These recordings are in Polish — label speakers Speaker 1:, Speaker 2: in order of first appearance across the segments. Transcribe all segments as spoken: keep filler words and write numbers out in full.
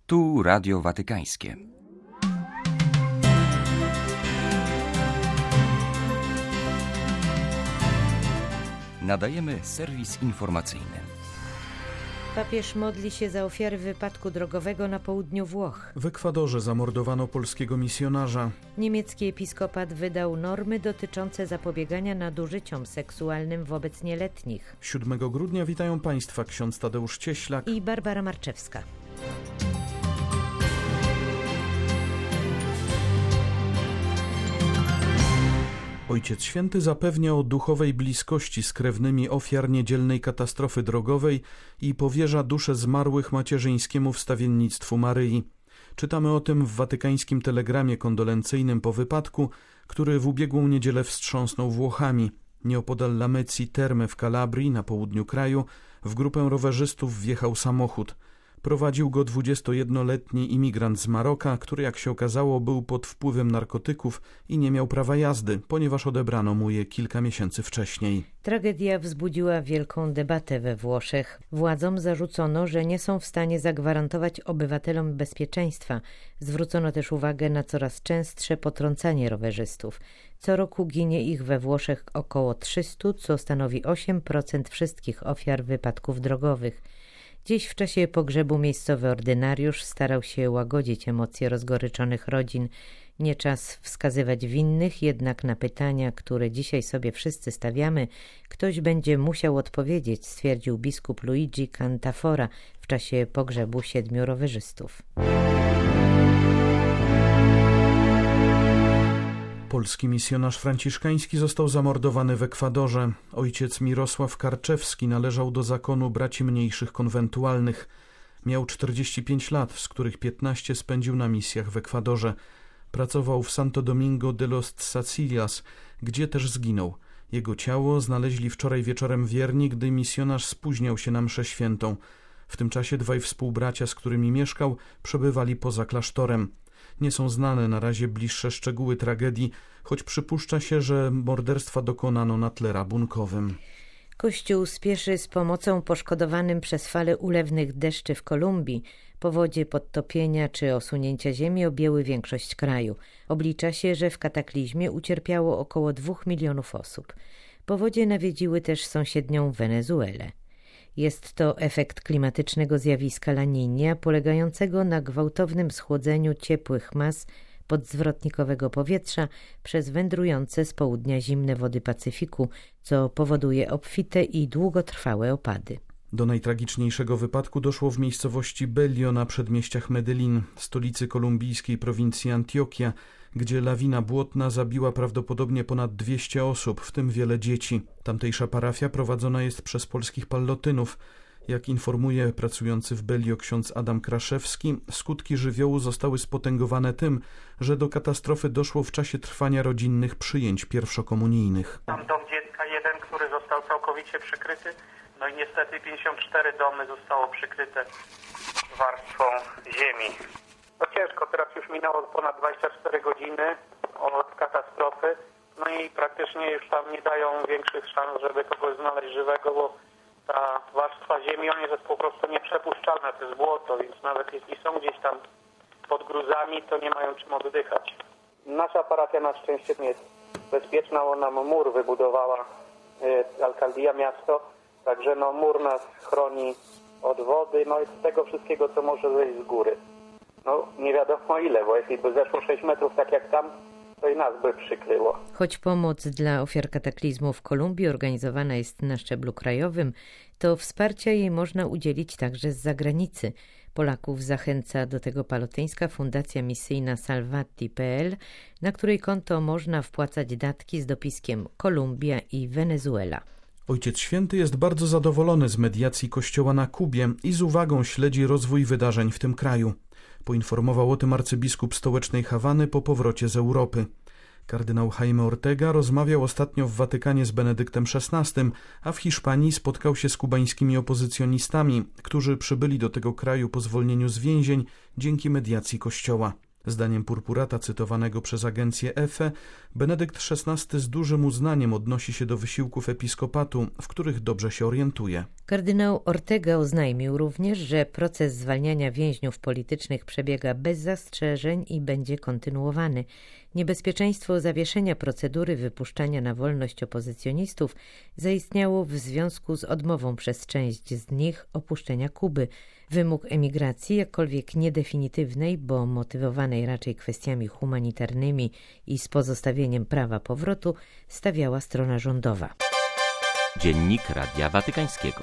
Speaker 1: Tu Radio Watykańskie. Nadajemy serwis informacyjny.
Speaker 2: Papież modli się za ofiary wypadku drogowego na południu Włoch.
Speaker 3: W Ekwadorze zamordowano polskiego misjonarza.
Speaker 2: Niemiecki episkopat wydał normy dotyczące zapobiegania nadużyciom seksualnym wobec nieletnich.
Speaker 3: siódmego grudnia witają Państwa ksiądz Tadeusz Cieślak
Speaker 2: i Barbara Marczewska.
Speaker 3: Ojciec Święty zapewnia o duchowej bliskości z krewnymi ofiar niedzielnej katastrofy drogowej i powierza duszę zmarłych macierzyńskiemu wstawiennictwu Maryi. Czytamy o tym w watykańskim telegramie kondolencyjnym po wypadku, który w ubiegłą niedzielę wstrząsnął Włochami. Nieopodal Lamezzi Terme w Kalabrii, na południu kraju, w grupę rowerzystów wjechał samochód. Prowadził go dwudziestojednoletni imigrant z Maroka, który, jak się okazało, był pod wpływem narkotyków i nie miał prawa jazdy, ponieważ odebrano mu je kilka miesięcy wcześniej.
Speaker 2: Tragedia wzbudziła wielką debatę we Włoszech. Władzom zarzucono, że nie są w stanie zagwarantować obywatelom bezpieczeństwa. Zwrócono też uwagę na coraz częstsze potrącanie rowerzystów. Co roku ginie ich we Włoszech około trzysta, co stanowi osiem procent wszystkich ofiar wypadków drogowych. Dziś w czasie pogrzebu miejscowy ordynariusz starał się łagodzić emocje rozgoryczonych rodzin. Nie czas wskazywać winnych, jednak na pytania, które dzisiaj sobie wszyscy stawiamy, ktoś będzie musiał odpowiedzieć, stwierdził biskup Luigi Cantafora w czasie pogrzebu siedmiu rowerzystów.
Speaker 3: Polski misjonarz franciszkański został zamordowany w Ekwadorze. Ojciec Mirosław Karczewski należał do zakonu braci mniejszych konwentualnych. Miał czterdzieści pięć lat, z których piętnaście spędził na misjach w Ekwadorze. Pracował w Santo Domingo de los Tzatzilias, gdzie też zginął. Jego ciało znaleźli wczoraj wieczorem wierni, gdy misjonarz spóźniał się na mszę świętą. W tym czasie dwaj współbracia, z którymi mieszkał, przebywali poza klasztorem. Nie są znane na razie bliższe szczegóły tragedii, choć przypuszcza się, że morderstwa dokonano na tle rabunkowym.
Speaker 2: Kościół spieszy z pomocą poszkodowanym przez fale ulewnych deszczy w Kolumbii. Powodzie, podtopienia czy osunięcia ziemi objęły większość kraju. Oblicza się, że w kataklizmie ucierpiało około dwóch milionów osób. Powodzie nawiedziły też sąsiednią Wenezuelę. Jest to efekt klimatycznego zjawiska La Niña, polegającego na gwałtownym schłodzeniu ciepłych mas podzwrotnikowego powietrza przez wędrujące z południa zimne wody Pacyfiku, co powoduje obfite i długotrwałe opady.
Speaker 3: Do najtragiczniejszego wypadku doszło w miejscowości Bellio na przedmieściach Medellin, stolicy kolumbijskiej prowincji Antioquia, gdzie lawina błotna zabiła prawdopodobnie ponad dwieście osób, w tym wiele dzieci. Tamtejsza parafia prowadzona jest przez polskich pallotynów. Jak informuje pracujący w Bellio ksiądz Adam Kraszewski, skutki żywiołu zostały spotęgowane tym, że do katastrofy doszło w czasie trwania rodzinnych przyjęć pierwszokomunijnych.
Speaker 4: Tam dom dziecka jeden, który został całkowicie przykryty, no i niestety pięćdziesiąt cztery domy zostało przykryte warstwą ziemi. No ciężko, teraz już minęło ponad dwadzieścia cztery godziny od katastrofy, no i praktycznie już tam nie dają większych szans, żeby kogoś znaleźć żywego, bo ta warstwa ziemi, on jest po prostu nieprzepuszczalna, to jest błoto, więc nawet jeśli są gdzieś tam pod gruzami, to nie mają czym oddychać. Nasza parafia na szczęście nie jest bezpieczna, bo nam mur wybudowała y, alkaldia, miasto, także no mur nas chroni od wody, no i z tego wszystkiego, co może zejść z góry. No nie wiadomo ile, bo jeśli by zeszło sześć metrów tak jak tam, to i nas by przykryło.
Speaker 2: Choć pomoc dla ofiar kataklizmu w Kolumbii organizowana jest na szczeblu krajowym, to wsparcia jej można udzielić także z zagranicy. Polaków zachęca do tego palotyńska fundacja misyjna Salvati kropka p l, na której konto można wpłacać datki z dopiskiem Kolumbia i Wenezuela.
Speaker 3: Ojciec Święty jest bardzo zadowolony z mediacji Kościoła na Kubie i z uwagą śledzi rozwój wydarzeń w tym kraju. Poinformował o tym arcybiskup stołecznej Hawany po powrocie z Europy. Kardynał Jaime Ortega rozmawiał ostatnio w Watykanie z Benedyktem szesnastym, a w Hiszpanii spotkał się z kubańskimi opozycjonistami, którzy przybyli do tego kraju po zwolnieniu z więzień dzięki mediacji Kościoła. Zdaniem purpurata cytowanego przez agencję E F E, Benedykt szesnasty z dużym uznaniem odnosi się do wysiłków episkopatu, w których dobrze się orientuje.
Speaker 2: Kardynał Ortega oznajmił również, że proces zwalniania więźniów politycznych przebiega bez zastrzeżeń i będzie kontynuowany. Niebezpieczeństwo zawieszenia procedury wypuszczania na wolność opozycjonistów zaistniało w związku z odmową przez część z nich opuszczenia Kuby. Wymóg emigracji, jakkolwiek niedefinitywnej, bo motywowanej raczej kwestiami humanitarnymi i z pozostawieniem prawa powrotu, stawiała strona rządowa.
Speaker 1: Dziennik Radia Watykańskiego.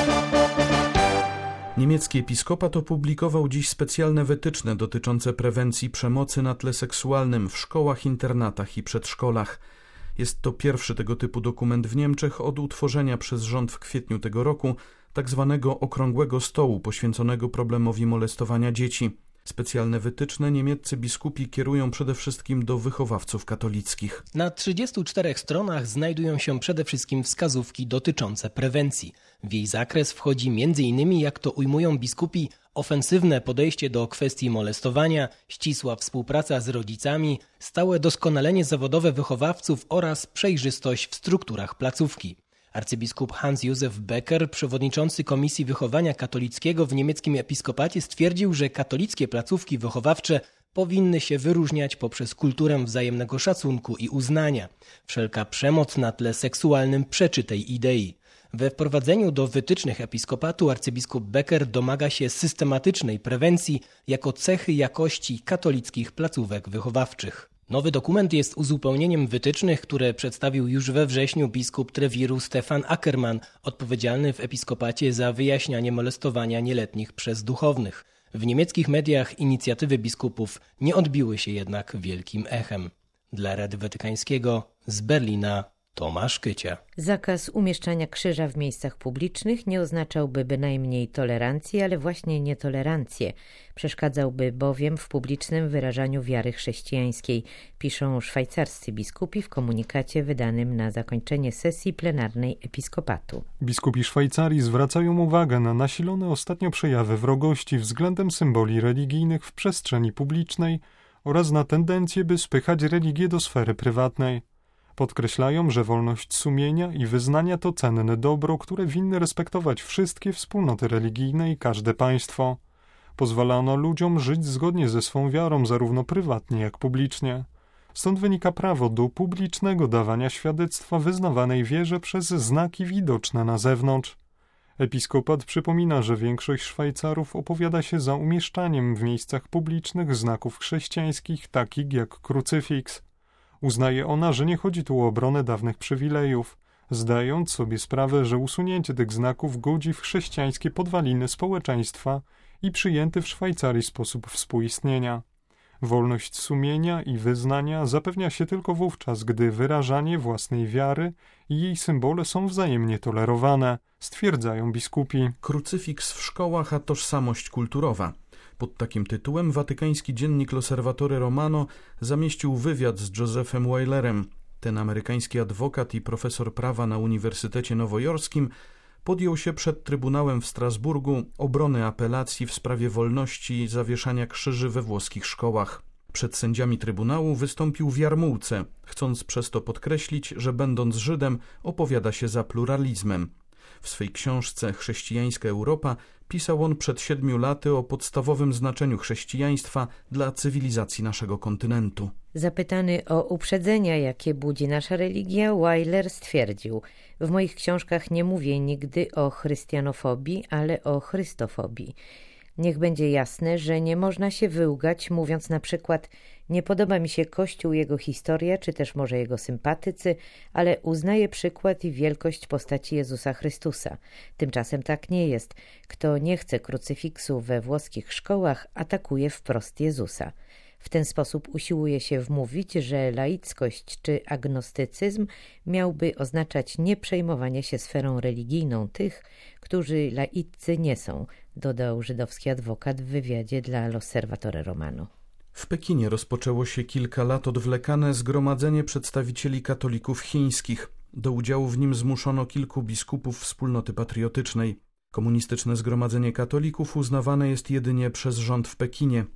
Speaker 3: Niemiecki episkopat opublikował dziś specjalne wytyczne dotyczące prewencji przemocy na tle seksualnym w szkołach, internatach i przedszkolach. Jest to pierwszy tego typu dokument w Niemczech od utworzenia przez rząd w kwietniu tego roku tak zwanego okrągłego stołu poświęconego problemowi molestowania dzieci. Specjalne wytyczne niemieccy biskupi kierują przede wszystkim do wychowawców katolickich.
Speaker 5: Na trzydziestu czterech stronach znajdują się przede wszystkim wskazówki dotyczące prewencji. W jej zakres wchodzi między innymi, jak to ujmują biskupi, ofensywne podejście do kwestii molestowania, ścisła współpraca z rodzicami, stałe doskonalenie zawodowe wychowawców oraz przejrzystość w strukturach placówki. Arcybiskup Hans-Józef Becker, przewodniczący Komisji Wychowania Katolickiego w niemieckim episkopacie, stwierdził, że katolickie placówki wychowawcze powinny się wyróżniać poprzez kulturę wzajemnego szacunku i uznania. Wszelka przemoc na tle seksualnym przeczy tej idei. We wprowadzeniu do wytycznych episkopatu arcybiskup Becker domaga się systematycznej prewencji jako cechy jakości katolickich placówek wychowawczych. Nowy dokument jest uzupełnieniem wytycznych, które przedstawił już we wrześniu biskup Trewiru Stefan Ackermann, odpowiedzialny w episkopacie za wyjaśnianie molestowania nieletnich przez duchownych. W niemieckich mediach inicjatywy biskupów nie odbiły się jednak wielkim echem. Dla Radia Watykańskiego z Berlina Tomasz Kycia.
Speaker 2: Zakaz umieszczania krzyża w miejscach publicznych nie oznaczałby bynajmniej tolerancji, ale właśnie nietolerancję. Przeszkadzałby bowiem w publicznym wyrażaniu wiary chrześcijańskiej, piszą szwajcarscy biskupi w komunikacie wydanym na zakończenie sesji plenarnej episkopatu.
Speaker 6: Biskupi Szwajcarii zwracają uwagę na nasilone ostatnio przejawy wrogości względem symboli religijnych w przestrzeni publicznej oraz na tendencję, by spychać religię do sfery prywatnej. Podkreślają, że wolność sumienia i wyznania to cenne dobro, które winny respektować wszystkie wspólnoty religijne i każde państwo. Pozwalano ludziom żyć zgodnie ze swą wiarą, zarówno prywatnie, jak publicznie. Stąd wynika prawo do publicznego dawania świadectwa wyznawanej wierze przez znaki widoczne na zewnątrz. Episkopat przypomina, że większość Szwajcarów opowiada się za umieszczaniem w miejscach publicznych znaków chrześcijańskich, takich jak krucyfiks. Uznaje ona, że nie chodzi tu o obronę dawnych przywilejów, zdając sobie sprawę, że usunięcie tych znaków godzi w chrześcijańskie podwaliny społeczeństwa i przyjęty w Szwajcarii sposób współistnienia. Wolność sumienia i wyznania zapewnia się tylko wówczas, gdy wyrażanie własnej wiary i jej symbole są wzajemnie tolerowane, stwierdzają biskupi.
Speaker 3: Krucyfiks w szkołach a tożsamość kulturowa. Pod takim tytułem watykański dziennik L'Osservatore Romano zamieścił wywiad z Josephem Weilerem. Ten amerykański adwokat i profesor prawa na Uniwersytecie Nowojorskim podjął się przed Trybunałem w Strasburgu obrony apelacji w sprawie wolności zawieszania krzyży we włoskich szkołach. Przed sędziami Trybunału wystąpił w jarmułce, chcąc przez to podkreślić, że będąc Żydem opowiada się za pluralizmem. W swej książce Chrześcijańska Europa pisał on przed siedmiu laty o podstawowym znaczeniu chrześcijaństwa dla cywilizacji naszego kontynentu.
Speaker 2: Zapytany o uprzedzenia, jakie budzi nasza religia, Weiler stwierdził: w moich książkach nie mówię nigdy o chrystianofobii, ale o chrystofobii. Niech będzie jasne, że nie można się wyłgać, mówiąc na przykład: nie podoba mi się Kościół, jego historia, czy też może jego sympatycy, ale uznaję przykład i wielkość postaci Jezusa Chrystusa. Tymczasem tak nie jest. Kto nie chce krucyfiksu we włoskich szkołach, atakuje wprost Jezusa. W ten sposób usiłuje się wmówić, że laickość czy agnostycyzm miałby oznaczać nieprzejmowanie się sferą religijną tych, którzy laiccy nie są, dodał żydowski adwokat w wywiadzie dla L'Osservatore Romano.
Speaker 3: W Pekinie rozpoczęło się kilka lat odwlekane zgromadzenie przedstawicieli katolików chińskich. Do udziału w nim zmuszono kilku biskupów wspólnoty patriotycznej. Komunistyczne zgromadzenie katolików uznawane jest jedynie przez rząd w Pekinie.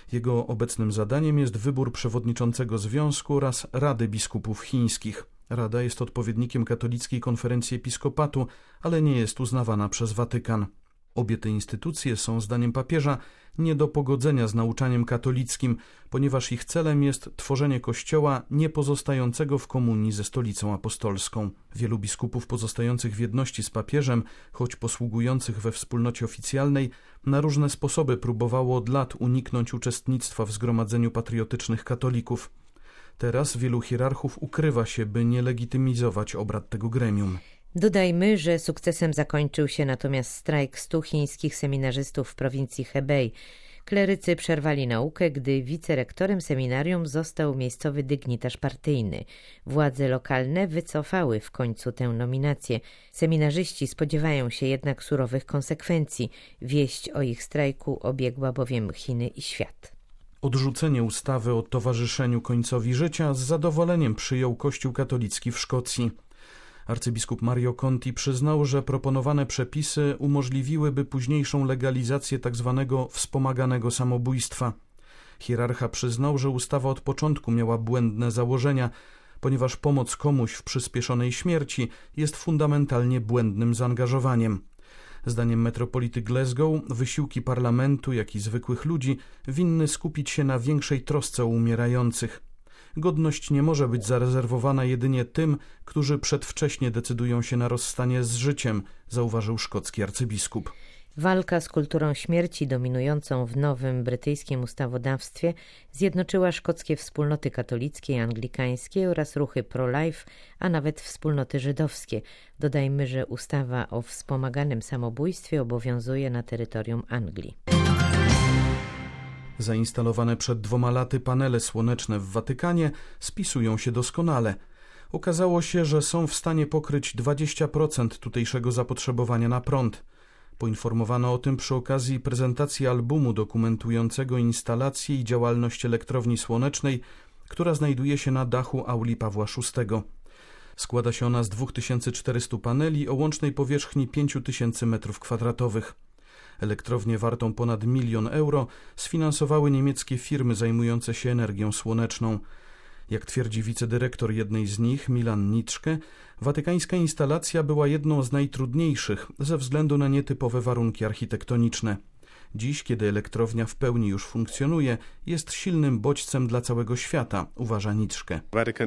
Speaker 3: Jego obecnym zadaniem jest wybór przewodniczącego związku oraz Rady Biskupów Chińskich. Rada jest odpowiednikiem Katolickiej Konferencji Episkopatu, ale nie jest uznawana przez Watykan. Obie te instytucje są, zdaniem papieża, nie do pogodzenia z nauczaniem katolickim, ponieważ ich celem jest tworzenie Kościoła niepozostającego w komunii ze Stolicą Apostolską. Wielu biskupów pozostających w jedności z papieżem, choć posługujących we wspólnocie oficjalnej, na różne sposoby próbowało od lat uniknąć uczestnictwa w zgromadzeniu patriotycznych katolików. Teraz wielu hierarchów ukrywa się, by nie legitymizować obrad tego gremium.
Speaker 2: Dodajmy, że sukcesem zakończył się natomiast strajk stu chińskich seminarzystów w prowincji Hebei. Klerycy przerwali naukę, gdy wicerektorem seminarium został miejscowy dygnitarz partyjny. Władze lokalne wycofały w końcu tę nominację. Seminarzyści spodziewają się jednak surowych konsekwencji. Wieść o ich strajku obiegła bowiem Chiny i świat.
Speaker 3: Odrzucenie ustawy o towarzyszeniu końcowi życia z zadowoleniem przyjął Kościół katolicki w Szkocji. Arcybiskup Mario Conti przyznał, że proponowane przepisy umożliwiłyby późniejszą legalizację tzw. wspomaganego samobójstwa. Hierarcha przyznał, że ustawa od początku miała błędne założenia, ponieważ pomoc komuś w przyspieszonej śmierci jest fundamentalnie błędnym zaangażowaniem. Zdaniem metropolity Glasgow wysiłki parlamentu, jak i zwykłych ludzi winny skupić się na większej trosce o umierających. Godność nie może być zarezerwowana jedynie tym, którzy przedwcześnie decydują się na rozstanie z życiem, zauważył szkocki arcybiskup.
Speaker 2: Walka z kulturą śmierci dominującą w nowym brytyjskim ustawodawstwie zjednoczyła szkockie wspólnoty katolickie i anglikańskie oraz ruchy pro-life, a nawet wspólnoty żydowskie. Dodajmy, że ustawa o wspomaganym samobójstwie obowiązuje na terytorium Anglii.
Speaker 3: Zainstalowane przed dwoma laty panele słoneczne w Watykanie spisują się doskonale. Okazało się, że są w stanie pokryć dwadzieścia procent tutejszego zapotrzebowania na prąd. Poinformowano o tym przy okazji prezentacji albumu dokumentującego instalację i działalność elektrowni słonecznej, która znajduje się na dachu auli Pawła szóstego. Składa się ona z dwa tysiące czterysta paneli o łącznej powierzchni pięć tysięcy metrów kwadratowych. Elektrownię wartą ponad milion euro sfinansowały niemieckie firmy zajmujące się energią słoneczną. Jak twierdzi wicedyrektor jednej z nich, Milan Nitschke, watykańska instalacja była jedną z najtrudniejszych ze względu na nietypowe warunki architektoniczne. Dziś, kiedy elektrownia w pełni już funkcjonuje, jest silnym bodźcem dla całego świata, uważa Nitschke.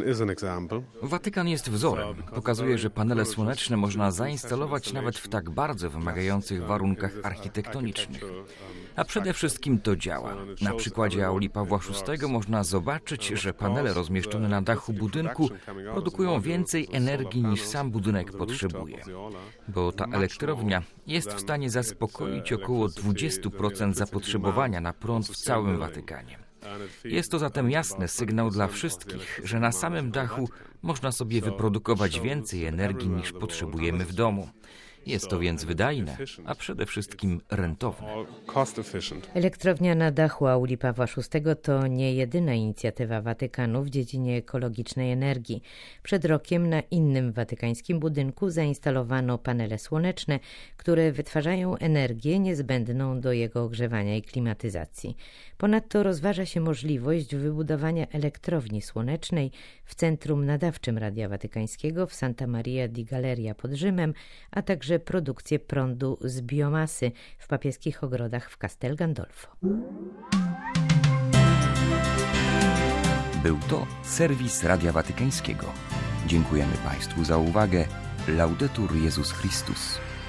Speaker 7: Watykan jest wzorem. Pokazuje, że panele słoneczne można zainstalować nawet w tak bardzo wymagających warunkach architektonicznych. A przede wszystkim to działa. Na przykładzie auli Pawła szóstego można zobaczyć, że panele rozmieszczone na dachu budynku produkują więcej energii niż sam budynek potrzebuje. Bo ta elektrownia jest w stanie zaspokoić około dwadzieścia procent zapotrzebowania na prąd w całym Watykanie. Jest to zatem jasny sygnał dla wszystkich, że na samym dachu można sobie wyprodukować więcej energii niż potrzebujemy w domu. Jest to więc wydajne, a przede wszystkim rentowne.
Speaker 2: Elektrownia na dachu auli Pawła szóstego to nie jedyna inicjatywa Watykanu w dziedzinie ekologicznej energii. Przed rokiem na innym watykańskim budynku zainstalowano panele słoneczne, które wytwarzają energię niezbędną do jego ogrzewania i klimatyzacji. Ponadto rozważa się możliwość wybudowania elektrowni słonecznej w centrum nadawczym Radia Watykańskiego w Santa Maria di Galeria pod Rzymem, a także produkcję prądu z biomasy w papieskich ogrodach w Castel Gandolfo.
Speaker 1: Był to serwis Radia Watykańskiego. Dziękujemy Państwu za uwagę. Laudetur Jezus Chrystus.